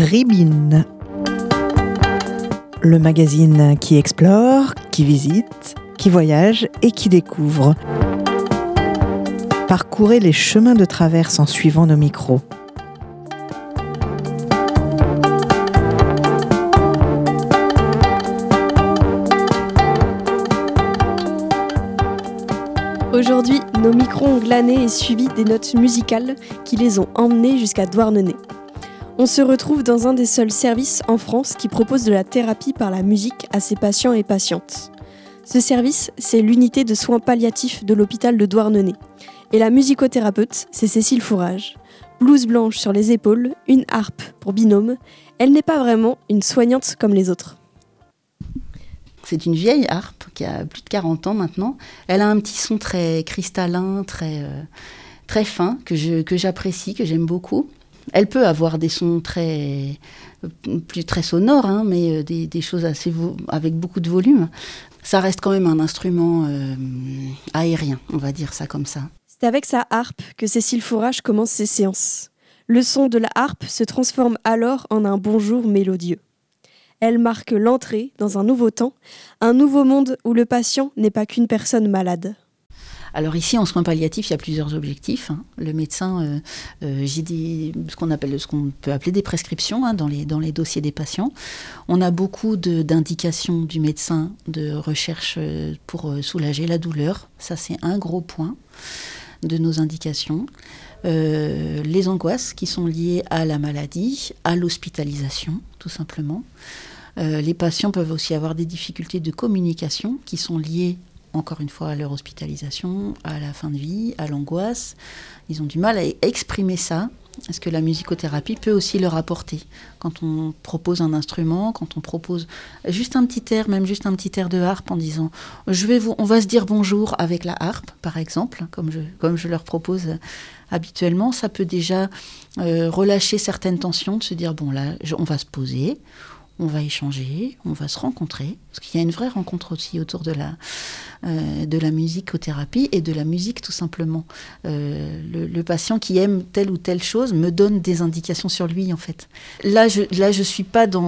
Ribine, le magazine qui explore, qui visite, qui voyage et qui découvre. Parcourez les chemins de traverse en suivant nos micros. Aujourd'hui, nos micros ont glané et suivi des notes musicales qui les ont emmenés jusqu'à Douarnenez. On se retrouve dans un des seuls services en France qui propose de la thérapie par la musique à ses patients et patientes. Ce service, c'est l'unité de soins palliatifs de l'hôpital de Douarnenez. Et la musicothérapeute, c'est Cécile Fourage. Blouse blanche sur les épaules, une harpe pour binôme, elle n'est pas vraiment une soignante comme les autres. C'est une vieille harpe qui a plus de 40 ans maintenant. Elle a un petit son très cristallin, très fin, que j'apprécie, que j'aime beaucoup. Elle peut avoir des sons très sonores, hein, mais des choses avec beaucoup de volume. Ça reste quand même un instrument aérien, on va dire ça comme ça. C'est avec sa harpe que Cécile Fourage commence ses séances. Le son de la harpe se transforme alors en un bonjour mélodieux. Elle marque l'entrée dans un nouveau temps, un nouveau monde où le patient n'est pas qu'une personne malade. Alors ici, en soins palliatifs, il y a plusieurs objectifs. Le médecin, j'ai ce qu'on peut appeler des prescriptions dans les dossiers des patients. On a beaucoup d'indications du médecin de recherche pour soulager la douleur. Ça, c'est un gros point de nos indications. Les angoisses qui sont liées à la maladie, à l'hospitalisation, tout simplement. Les patients peuvent aussi avoir des difficultés de communication qui sont liées, encore une fois, à leur hospitalisation, à la fin de vie, à l'angoisse. Ils ont du mal à exprimer ça. Est-ce que la musicothérapie peut aussi leur apporter? Quand on propose un instrument, quand on propose juste un petit air, même juste un petit air de harpe en disant on va se dire bonjour avec la harpe, par exemple, comme je leur propose habituellement, ça peut déjà relâcher certaines tensions, de se dire bon là, on va se poser, on va échanger, on va se rencontrer, parce qu'il y a une vraie rencontre aussi autour de la musicothérapie et de la musique tout simplement. Le patient qui aime telle ou telle chose me donne des indications sur lui en fait. Là je suis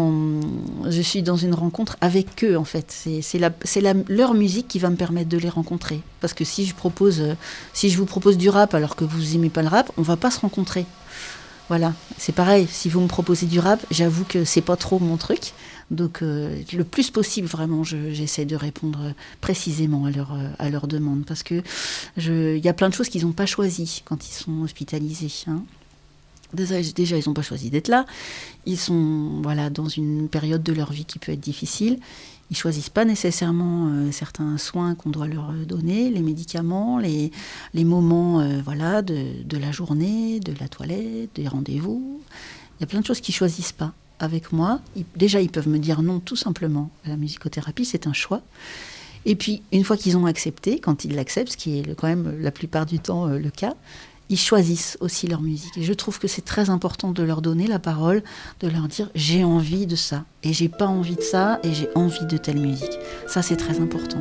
dans une rencontre avec eux en fait. C'est leur musique qui va me permettre de les rencontrer. Parce que si je vous propose du rap alors que vous aimez pas le rap, on va pas se rencontrer. Voilà, c'est pareil, si vous me proposez du rap, j'avoue que c'est pas trop mon truc. Donc le plus possible, vraiment, j'essaie de répondre précisément à leurs demandes. Parce que il y a plein de choses qu'ils n'ont pas choisies quand ils sont hospitalisés. Hein. Déjà, ils n'ont pas choisi d'être là. Ils sont dans une période de leur vie qui peut être difficile. Ils ne choisissent pas nécessairement certains soins qu'on doit leur donner, les médicaments, les moments de la journée, de la toilette, des rendez-vous. Il y a plein de choses qu'ils ne choisissent pas. Avec moi, déjà, ils peuvent me dire non tout simplement à la musicothérapie, c'est un choix. Et puis, une fois qu'ils ont accepté, quand ils l'acceptent, ce qui est quand même la plupart du temps le cas, ils choisissent aussi leur musique. Et je trouve que c'est très important de leur donner la parole, de leur dire « j'ai envie de ça » et « j'ai pas envie de ça » et « j'ai envie de telle musique ». Ça, c'est très important.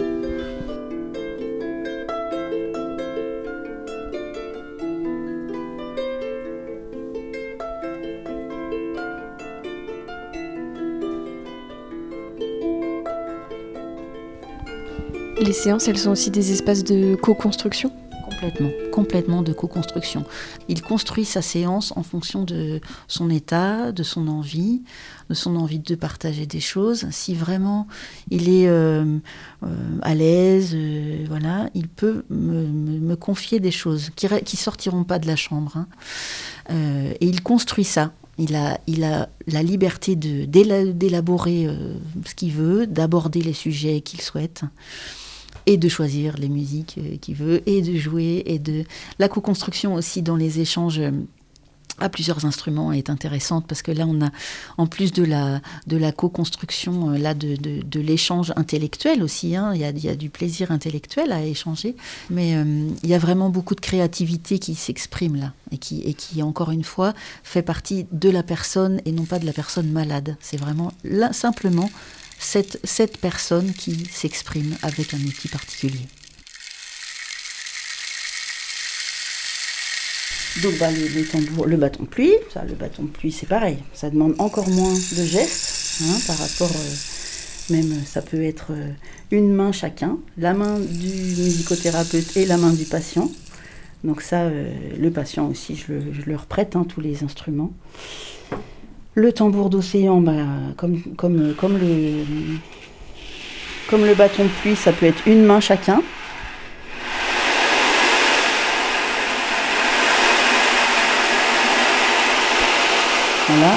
Les séances, elles sont aussi des espaces de co-construction ? Complètement de co-construction. Il construit sa séance en fonction de son état, de son envie de partager des choses. Si vraiment il est à l'aise, il peut me confier des choses qui sortiront pas de la chambre. Hein. Et il construit ça. Il a la liberté d'élaborer ce qu'il veut, d'aborder les sujets qu'il souhaite. Et de choisir les musiques qu'il veut, et de jouer, et de... La co-construction aussi dans les échanges à plusieurs instruments est intéressante, parce que là, on a, en plus de la co-construction, de l'échange intellectuel aussi, hein, il y a du plaisir intellectuel à échanger, mais il y a vraiment beaucoup de créativité qui s'exprime là, et qui, encore une fois, fait partie de la personne, et non pas de la personne malade. C'est vraiment, là, simplement... Cette personne qui s'exprime avec un outil particulier. Donc les tambours, le bâton de pluie, le bâton de pluie c'est pareil, ça demande encore moins de gestes par rapport, même ça peut être une main chacun, la main du musicothérapeute et la main du patient. Donc ça, le patient aussi, je leur prête tous les instruments. Le tambour d'océan, comme le bâton de pluie, ça peut être une main chacun. Voilà.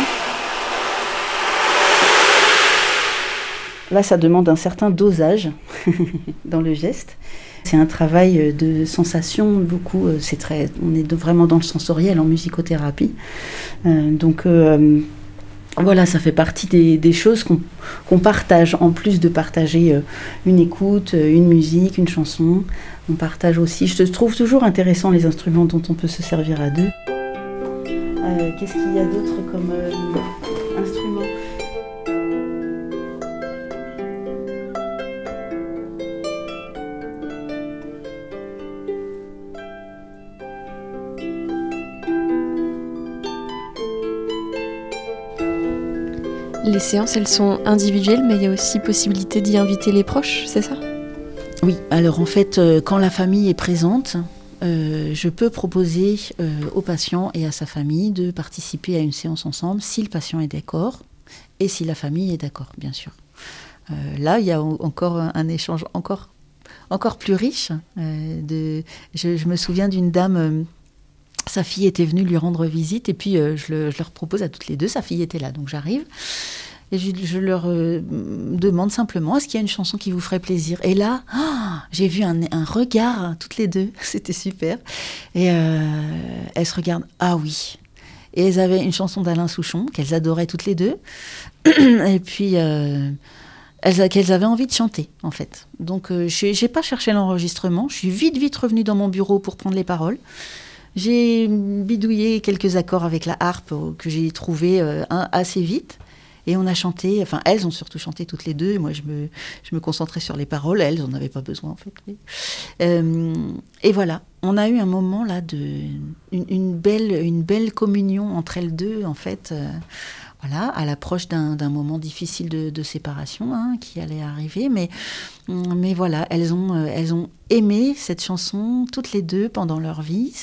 Là, ça demande un certain dosage dans le geste. C'est un travail de sensation, beaucoup. On est vraiment dans le sensoriel en musicothérapie. Voilà, ça fait partie des choses qu'on partage. En plus de partager une écoute, une musique, une chanson, on partage aussi. Je trouve toujours intéressant les instruments dont on peut se servir à deux. Qu'est-ce qu'il y a d'autre comme instrument ? Les séances, elles sont individuelles, mais il y a aussi possibilité d'y inviter les proches, c'est ça ? Oui, alors en fait, quand la famille est présente, je peux proposer au patient et à sa famille de participer à une séance ensemble si le patient est d'accord et si la famille est d'accord, bien sûr. Là, il y a encore un échange encore plus riche. Je me souviens d'une dame, sa fille était venue lui rendre visite et puis je leur propose à toutes les deux, sa fille était là, donc j'arrive. Et je leur demande simplement, est-ce qu'il y a une chanson qui vous ferait plaisir ? Et là, j'ai vu un regard, toutes les deux, c'était super. Et elles se regardent, ah oui. Et elles avaient une chanson d'Alain Souchon, qu'elles adoraient toutes les deux. Et puis, qu'elles avaient envie de chanter, en fait. Donc, je n'ai pas cherché l'enregistrement. Je suis vite revenue dans mon bureau pour prendre les paroles. J'ai bidouillé quelques accords avec la harpe que j'ai trouvé assez vite. Et on a chanté, enfin elles ont surtout chanté toutes les deux, et moi je me concentrais sur les paroles, elles n'en avaient pas besoin en fait. Et voilà, on a eu un moment là une belle communion entre elles deux en fait, voilà, à l'approche d'un moment difficile de séparation qui allait arriver, mais voilà, elles ont aimé cette chanson toutes les deux pendant leur vie.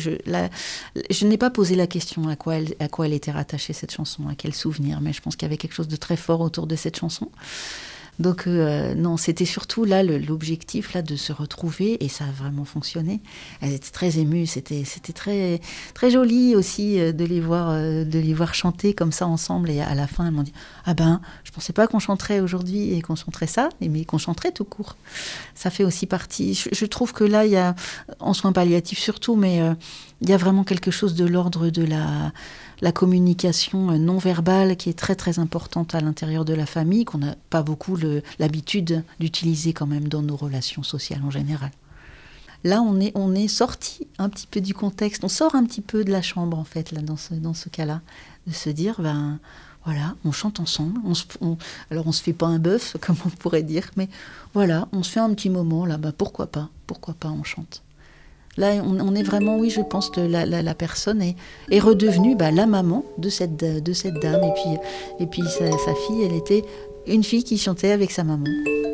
Je n'ai pas posé la question à quoi elle était rattachée cette chanson, à quel souvenir, mais je pense qu'il y avait quelque chose de très fort autour de cette chanson. Donc non, c'était surtout là l'objectif là de se retrouver, et ça a vraiment fonctionné. Elles étaient très émues, c'était très très joli aussi de les voir chanter comme ça ensemble, et à la fin elles m'ont dit je pensais pas qu'on chanterait aujourd'hui et qu'on chanterait ça, mais qu'on chanterait tout court. Ça fait aussi partie. Je trouve que là il y a en soins palliatifs surtout, mais il y a vraiment quelque chose de l'ordre de la communication non verbale qui est très très importante à l'intérieur de la famille, qu'on n'a pas beaucoup l'habitude d'utiliser quand même dans nos relations sociales en général. Là, on est sorti un petit peu du contexte, on sort un petit peu de la chambre en fait là dans ce cas-là, de se dire voilà, on chante ensemble, alors on se fait pas un bœuf comme on pourrait dire, mais voilà, on se fait un petit moment là, pourquoi pas on chante. Là, on est vraiment, oui, je pense que la personne est redevenue la maman de cette dame. Et puis sa fille, elle était une fille qui chantait avec sa maman.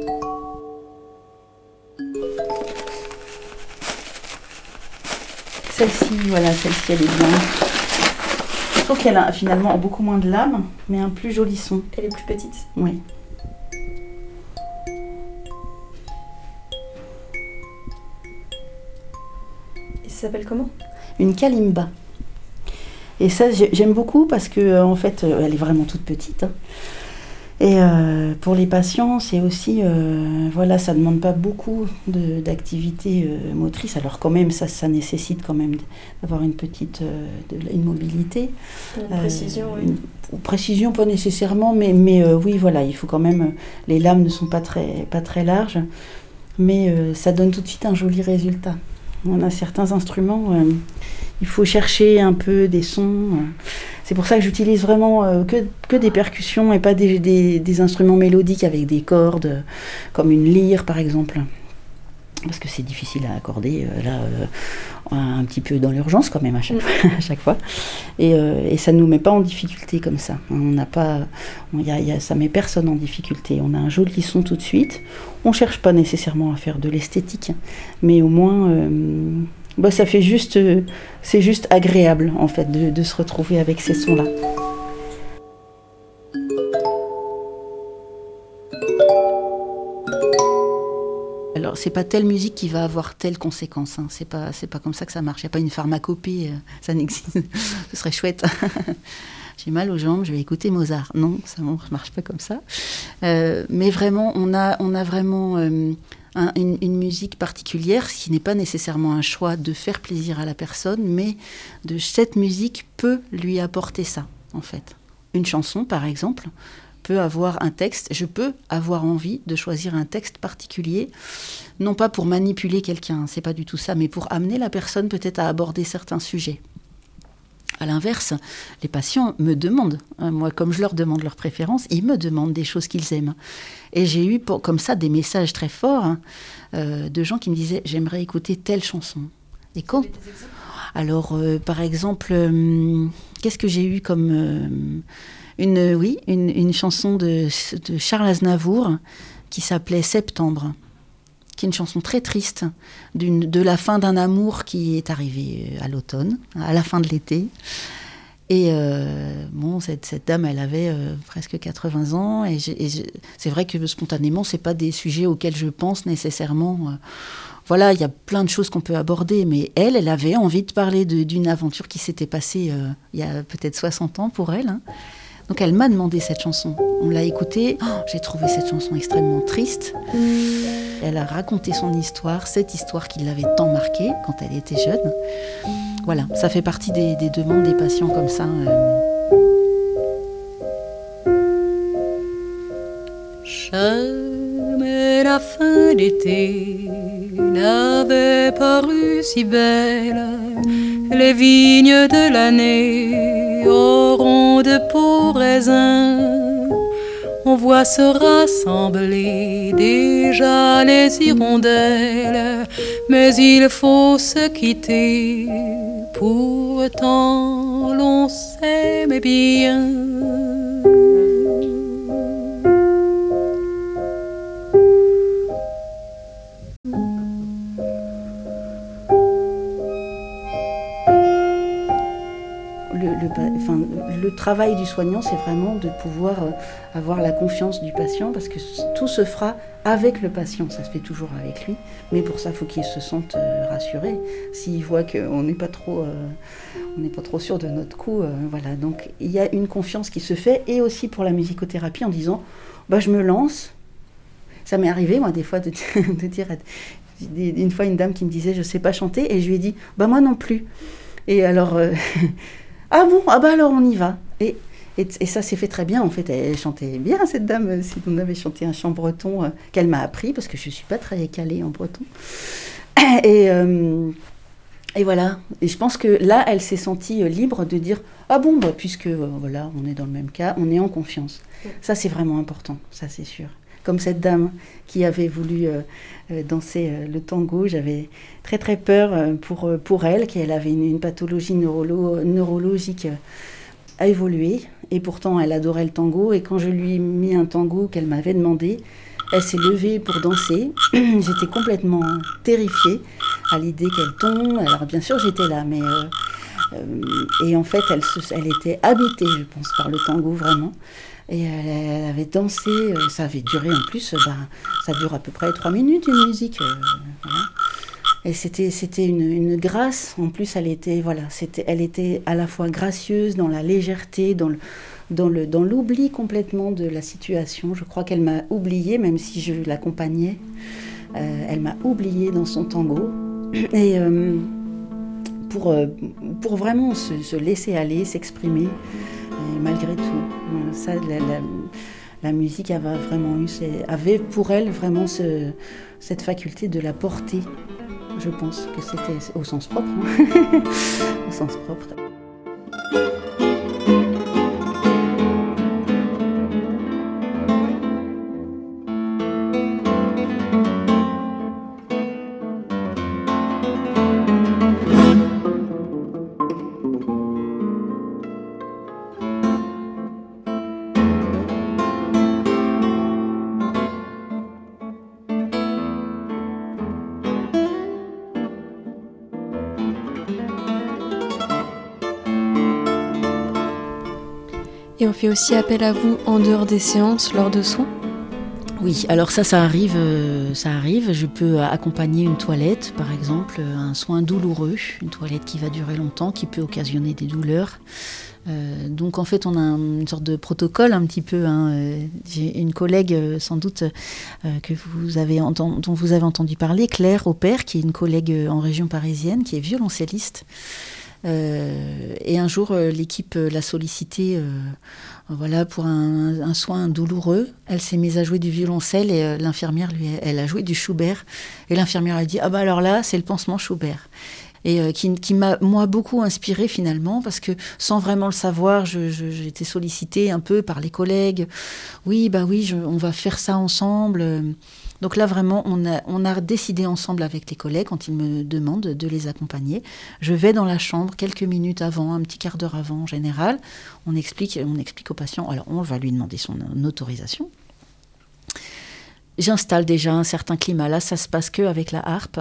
Celle-ci, elle est bien. Je trouve qu'elle a finalement beaucoup moins de lame, mais un plus joli son. Elle est plus petite. Oui. Ça s'appelle comment ? Une kalimba. Et ça, j'aime beaucoup parce que en fait, elle est vraiment toute petite. Et pour les patients, c'est aussi, ça ne demande pas beaucoup d'activité motrice. Alors quand même, ça nécessite quand même d'avoir une petite une mobilité. Une précision, oui. Une précision, pas nécessairement, mais oui, voilà, il faut quand même. Les lames ne sont pas très larges, mais ça donne tout de suite un joli résultat. On a certains instruments, il faut chercher un peu des sons. C'est pour ça que j'utilise vraiment que des percussions et pas des instruments mélodiques avec des cordes, comme une lyre par exemple. parce que c'est difficile à accorder, un petit peu dans l'urgence quand même à chaque fois. Et ça ne nous met pas en difficulté comme ça. Ça met personne en difficulté. On a un joli son tout de suite. On ne cherche pas nécessairement à faire de l'esthétique, mais au moins, ça fait juste, c'est juste agréable en fait de se retrouver avec ces sons-là. Alors, c'est pas telle musique qui va avoir telle conséquence. Hein. C'est pas comme ça que ça marche. Il n'y a pas une pharmacopée, ça n'existe. Ce serait chouette. J'ai mal aux jambes, je vais écouter Mozart. Non, ça ne marche pas comme ça. Mais vraiment, on a vraiment une musique particulière, ce qui n'est pas nécessairement un choix de faire plaisir à la personne, mais cette musique peut lui apporter ça, en fait. Une chanson, par exemple, peut avoir un texte, je peux avoir envie de choisir un texte particulier, non pas pour manipuler quelqu'un, c'est pas du tout ça, mais pour amener la personne peut-être à aborder certains sujets. À l'inverse, les patients me demandent, moi comme je leur demande leurs préférences, ils me demandent des choses qu'ils aiment. Et j'ai eu comme ça des messages très forts de gens qui me disaient « j'aimerais écouter telle chanson ». Et quand... Alors, par exemple, qu'est-ce que j'ai eu comme... une chanson de Charles Aznavour qui s'appelait « Septembre », qui est une chanson très triste de la fin d'un amour qui est arrivé à l'automne, à la fin de l'été. Et cette dame, elle avait presque 80 ans. Et c'est vrai que spontanément, ce n'est pas des sujets auxquels je pense nécessairement. Voilà, il y a plein de choses qu'on peut aborder. Mais elle avait envie de parler d'une aventure qui s'était passée il y a peut-être 60 ans pour elle. Hein. Donc elle m'a demandé cette chanson. On l'a écoutée. Oh, j'ai trouvé cette chanson extrêmement triste. Elle a raconté son histoire, cette histoire qui l'avait tant marquée quand elle était jeune. Voilà, ça fait partie des demandes des patients comme ça. Jamais la fin d'été n'avait paru si belle. Les vignes de l'année auront de beaux raisins. On voit se rassembler déjà les hirondelles, mais il faut se quitter, pourtant l'on s'aime bien. Le travail du soignant, c'est vraiment de pouvoir avoir la confiance du patient, parce que tout se fera avec le patient, ça se fait toujours avec lui, mais pour ça, il faut qu'il se sente rassuré. S'il voit qu'on n'est pas trop sûr de notre coup, voilà. Donc il y a une confiance qui se fait, et aussi pour la musicothérapie en disant, je me lance. Ça m'est arrivé, moi, des fois, de dire, une fois une dame qui me disait, je sais pas chanter, et je lui ai dit, moi non plus. Et alors... Ah bon, alors on y va. Et ça s'est fait très bien, en fait. Elle chantait bien, cette dame. Si on avait chanté un chant breton qu'elle m'a appris, parce que je ne suis pas très calée en breton. Et voilà. Et je pense que là, elle s'est sentie libre de dire « Ah bon, puisque voilà, on est dans le même cas, on est en confiance. » Ça, c'est vraiment important, ça c'est sûr. Comme cette dame qui avait voulu danser le tango, j'avais très très peur pour elle, qu'elle avait une pathologie neurologique à évoluer, et pourtant elle adorait le tango, et quand je lui ai mis un tango qu'elle m'avait demandé, elle s'est levée pour danser. J'étais complètement terrifiée à l'idée qu'elle tombe. Alors bien sûr j'étais là, mais et en fait elle était habitée, je pense, par le tango vraiment. Et elle avait dansé, ça avait duré en plus, ça dure à peu près 3 minutes une musique. Voilà. Et c'était une grâce, en plus elle était à la fois gracieuse, dans la légèreté, dans l'oubli complètement de la situation. Je crois qu'elle m'a oubliée, même si je l'accompagnais, elle m'a oubliée dans son tango. Et pour vraiment se laisser aller, s'exprimer, et malgré tout, ça, la musique avait pour elle vraiment cette faculté de la porter. Je pense que c'était au sens propre, hein. Au sens propre. Et on fait aussi appel à vous en dehors des séances, lors de soins ? Oui, alors ça arrive. Je peux accompagner une toilette, par exemple, un soin douloureux, une toilette qui va durer longtemps, qui peut occasionner des douleurs. Donc en fait, on a une sorte de protocole un petit peu. J'ai une collègue, sans doute, dont vous avez entendu parler, Claire Aupert, qui est une collègue en région parisienne, qui est violoncelliste. Et un jour, l'équipe l'a sollicitée pour un soin douloureux. Elle s'est mise à jouer du violoncelle et l'infirmière, elle a joué du Schubert. Et l'infirmière a dit « Ah bah alors là, c'est le pansement Schubert ». Et qui m'a, moi, beaucoup inspirée finalement, parce que sans vraiment le savoir, j'ai été sollicitée un peu par les collègues. Oui, on va faire ça ensemble. Donc là, vraiment, on a décidé ensemble avec les collègues, quand ils me demandent de les accompagner. Je vais dans la chambre quelques minutes avant, un petit quart d'heure avant en général. On explique au patient. Alors, on va lui demander son autorisation. J'installe déjà un certain climat. Là, ça se passe qu'avec la harpe,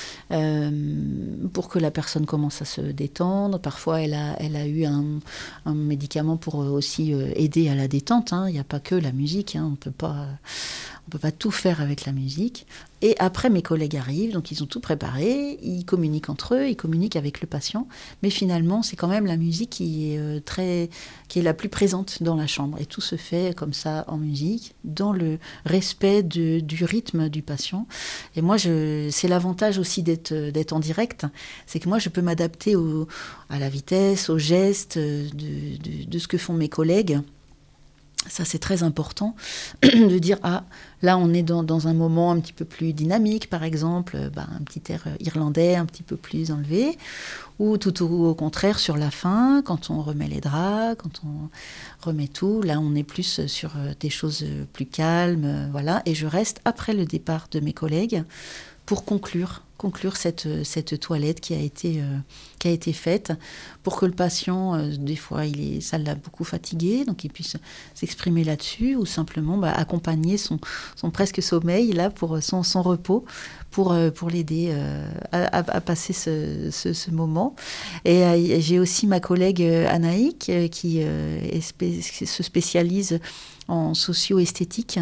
pour que la personne commence à se détendre. Parfois, elle a eu un médicament pour aussi aider à la détente. Il n'y a pas que la musique. On peut pas tout faire avec la musique. Et après, mes collègues arrivent, donc ils ont tout préparé. Ils communiquent entre eux, ils communiquent avec le patient. Mais finalement, c'est quand même la musique qui est la plus présente dans la chambre. Et tout se fait comme ça en musique, dans le respect du rythme du patient. Et moi, c'est l'avantage aussi d'être en direct. C'est que moi, je peux m'adapter à la vitesse, aux gestes de ce que font mes collègues. Ça, c'est très important de dire, là, on est dans un moment un petit peu plus dynamique, par exemple, un petit air irlandais un petit peu plus enlevé, ou tout au contraire, sur la fin, quand on remet les draps, quand on remet tout, là, on est plus sur des choses plus calmes, voilà. Et je reste après le départ de mes collègues pour conclure cette toilette qui a été faite, pour que le patient, des fois, ça l'a beaucoup fatigué, donc il puisse s'exprimer là-dessus, ou simplement accompagner son presque sommeil, là, pour son repos, pour l'aider à passer ce moment. Et j'ai aussi ma collègue Anaïk, qui se spécialise en socio-esthétique,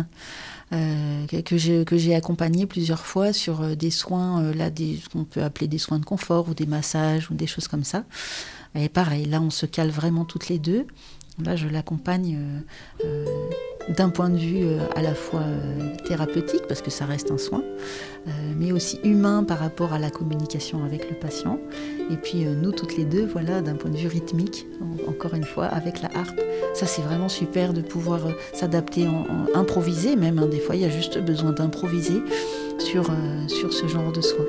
que j'ai accompagné plusieurs fois sur des soins, ce qu'on peut appeler des soins de confort ou des massages ou des choses comme ça. Et pareil, là on se cale vraiment toutes les deux. Là je l'accompagne d'un point de vue à la fois thérapeutique, parce que ça reste un soin, mais aussi humain par rapport à la communication avec le patient. Et puis nous toutes les deux, voilà, d'un point de vue rythmique, encore une fois, avec la harpe. Ça, c'est vraiment super de pouvoir s'adapter, improviser même. Des fois, il y a juste besoin d'improviser sur ce genre de soins.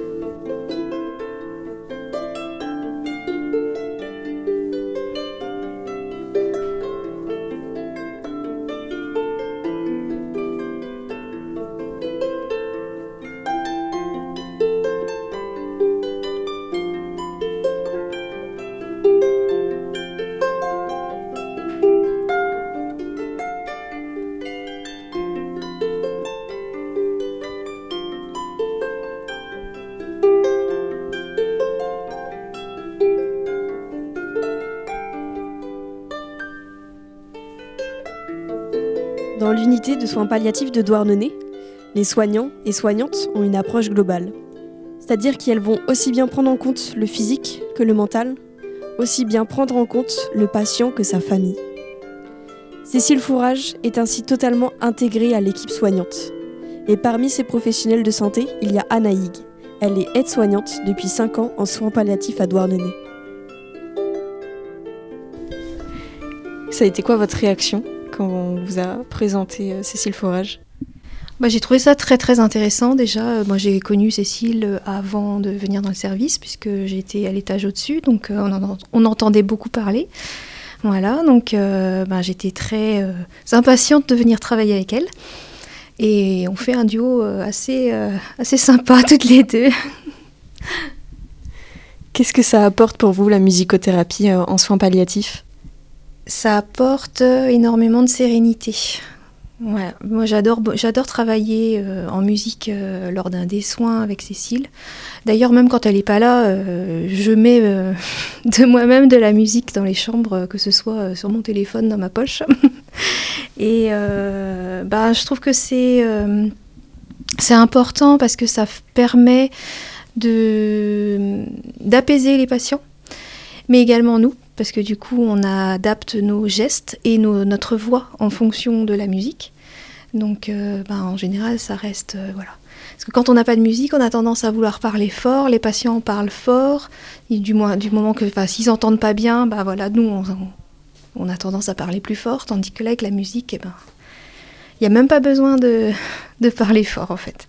Dans l'unité de soins palliatifs de Douarnenez, les soignants et soignantes ont une approche globale. C'est-à-dire qu'elles vont aussi bien prendre en compte le physique que le mental, aussi bien prendre en compte le patient que sa famille. Cécile Fourage est ainsi totalement intégrée à l'équipe soignante. Et parmi ces professionnels de santé, il y a Anna Hig. Elle est aide-soignante depuis 5 ans en soins palliatifs à Douarnenez. Ça a été quoi votre réaction quand on vous a présenté Cécile Fourage ? J'ai trouvé ça très très intéressant déjà. Moi j'ai connu Cécile avant de venir dans le service puisque j'étais à l'étage au-dessus, donc on entendait beaucoup parler. Voilà, donc j'étais très impatiente de venir travailler avec elle. Et on fait un duo assez sympa toutes les deux. Qu'est-ce que ça apporte pour vous la musicothérapie en soins palliatifs ? Ça apporte énormément de sérénité. Ouais, moi j'adore travailler en musique lors des soins avec Cécile. D'ailleurs, même quand elle n'est pas là, je mets de moi-même de la musique dans les chambres, que ce soit sur mon téléphone, dans ma poche. Et je trouve que c'est important parce que ça permet d'apaiser les patients, mais également nous. Parce que du coup, on adapte nos gestes et notre voix en fonction de la musique. Donc, en général, ça reste... voilà. Parce que quand on n'a pas de musique, on a tendance à vouloir parler fort. Les patients parlent fort. Et du moment que... s'ils n'entendent pas bien, nous, on a tendance à parler plus fort. Tandis que là, avec la musique, il n'y a même pas besoin de parler fort, en fait.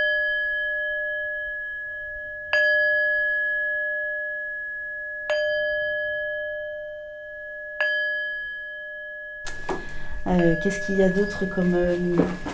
Qu'est-ce qu'il y a d'autre comme instrument ?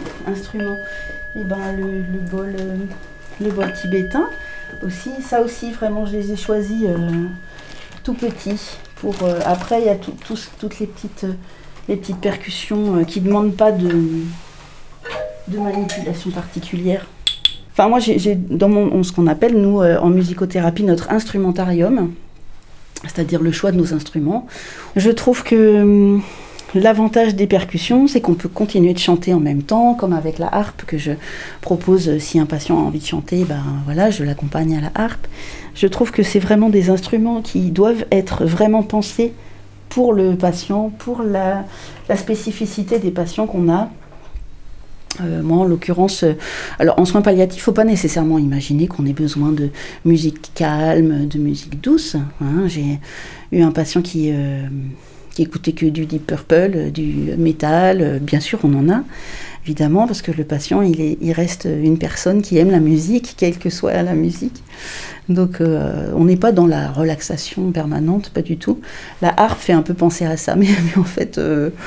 Eh ben, le bol tibétain aussi. Ça aussi, vraiment, je les ai choisis tout petits. Après, il y a toutes les petites percussions qui ne demandent pas de manipulation particulière. Enfin, moi, j'ai dans ce qu'on appelle, nous, en musicothérapie, notre instrumentarium, c'est-à-dire le choix de nos instruments. Je trouve que l'avantage des percussions, c'est qu'on peut continuer de chanter en même temps, comme avec la harpe que je propose. Si un patient a envie de chanter, je l'accompagne à la harpe. Je trouve que c'est vraiment des instruments qui doivent être vraiment pensés pour le patient, pour la spécificité des patients qu'on a. Moi, en l'occurrence, alors en soins palliatifs, il ne faut pas nécessairement imaginer qu'on ait besoin de musique calme, de musique douce. J'ai eu un patient qui écoutait que du Deep Purple, du métal. Bien sûr, on en a, évidemment, parce que le patient, il reste une personne qui aime la musique, quelle que soit la musique. Donc, on n'est pas dans la relaxation permanente, pas du tout. La harpe fait un peu penser à ça, mais en fait,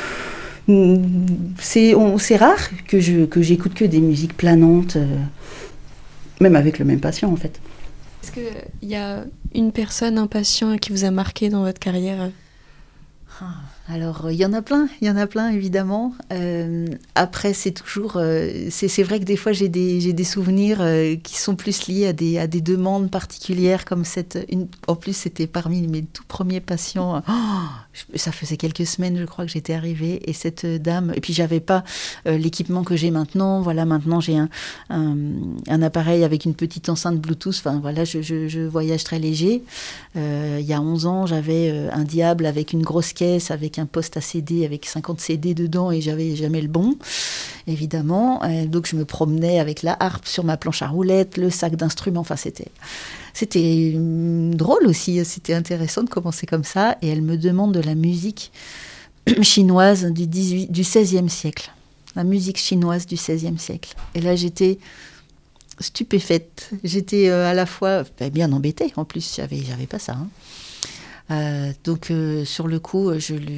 c'est rare que j'écoute que des musiques planantes, même avec le même patient, en fait. Est-ce qu'il y a une personne, un patient qui vous a marqué dans votre carrière ? Alors, il y en a plein évidemment. Après, c'est toujours... c'est vrai que des fois, j'ai des souvenirs qui sont plus liés à des demandes particulières, comme en plus, c'était parmi mes tout premiers patients. Ça faisait quelques semaines, je crois, que j'étais arrivée. Et cette dame... Et puis, j'avais pas l'équipement que j'ai maintenant. Voilà, maintenant, j'ai un appareil avec une petite enceinte Bluetooth. Enfin, voilà, je voyage très léger. Il y a 11 ans, j'avais un diable avec une grosse caisse, avec un poste à CD avec 50 CD dedans et j'avais jamais le bon, évidemment. Donc je me promenais avec la harpe sur ma planche à roulettes, le sac d'instruments. Enfin, c'était drôle aussi, c'était intéressant de commencer comme ça. Et elle me demande de la musique chinoise du XVIe siècle. La musique chinoise du XVIe siècle. Et là, j'étais stupéfaite. J'étais à la fois bien embêtée. En plus, j'avais pas ça. Donc sur le coup,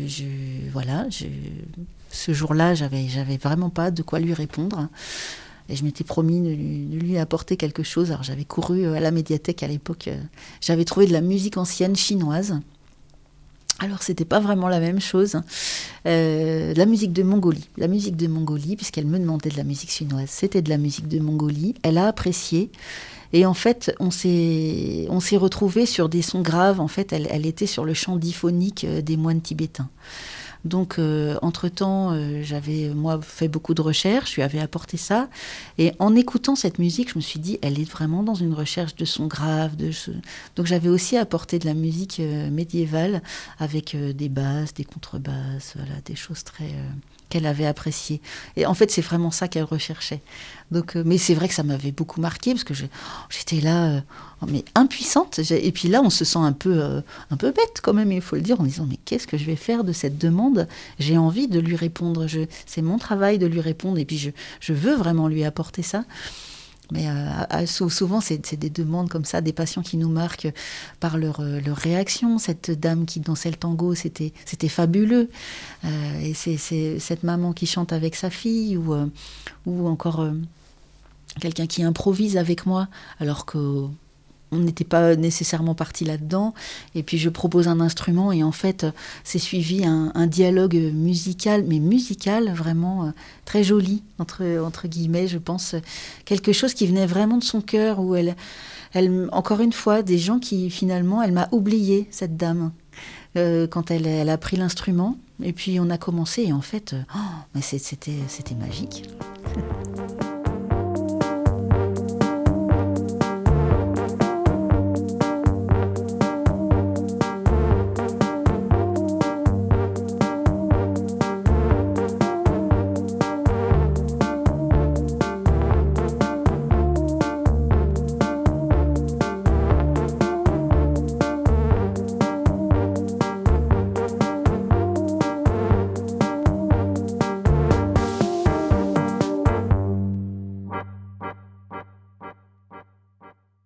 ce jour-là, j'avais vraiment pas de quoi lui répondre. Et je m'étais promis de lui apporter quelque chose. Alors j'avais couru à la médiathèque à l'époque. J'avais trouvé de la musique ancienne chinoise. Alors, c'était pas vraiment la même chose. La musique de Mongolie, puisqu'elle me demandait de la musique chinoise, c'était de la musique de Mongolie. Elle a apprécié. Et en fait, on s'est retrouvés sur des sons graves. En fait, elle était sur le chant diphonique des moines tibétains. Donc, entre-temps, j'avais, moi, fait beaucoup de recherches, je lui avais apporté ça. Et en écoutant cette musique, je me suis dit, elle est vraiment dans une recherche de sons graves. Donc, j'avais aussi apporté de la musique médiévale avec des basses, des contrebasses, voilà, des choses qu'elle avait appréciées. Et en fait, c'est vraiment ça qu'elle recherchait. Donc, mais c'est vrai que ça m'avait beaucoup marqué parce que j'étais là, mais impuissante. Et puis là, on se sent un peu bête quand même, il faut le dire, en disant mais qu'est-ce que je vais faire de cette demande ? J'ai envie de lui répondre. C'est mon travail de lui répondre. Et puis je veux vraiment lui apporter ça. Mais souvent, c'est des demandes comme ça, des patients qui nous marquent par leur réaction. Cette dame qui dansait le tango, c'était fabuleux. Et c'est cette maman qui chante avec sa fille, ou encore quelqu'un qui improvise avec moi, alors que on n'était pas nécessairement parti là-dedans. Et puis je propose un instrument et en fait, c'est suivi un dialogue musical, mais musical vraiment très joli, entre guillemets, je pense. Quelque chose qui venait vraiment de son cœur, où elle, encore une fois, des gens qui finalement, elle m'a oublié, cette dame, quand elle a pris l'instrument. Et puis on a commencé et en fait, mais c'était magique.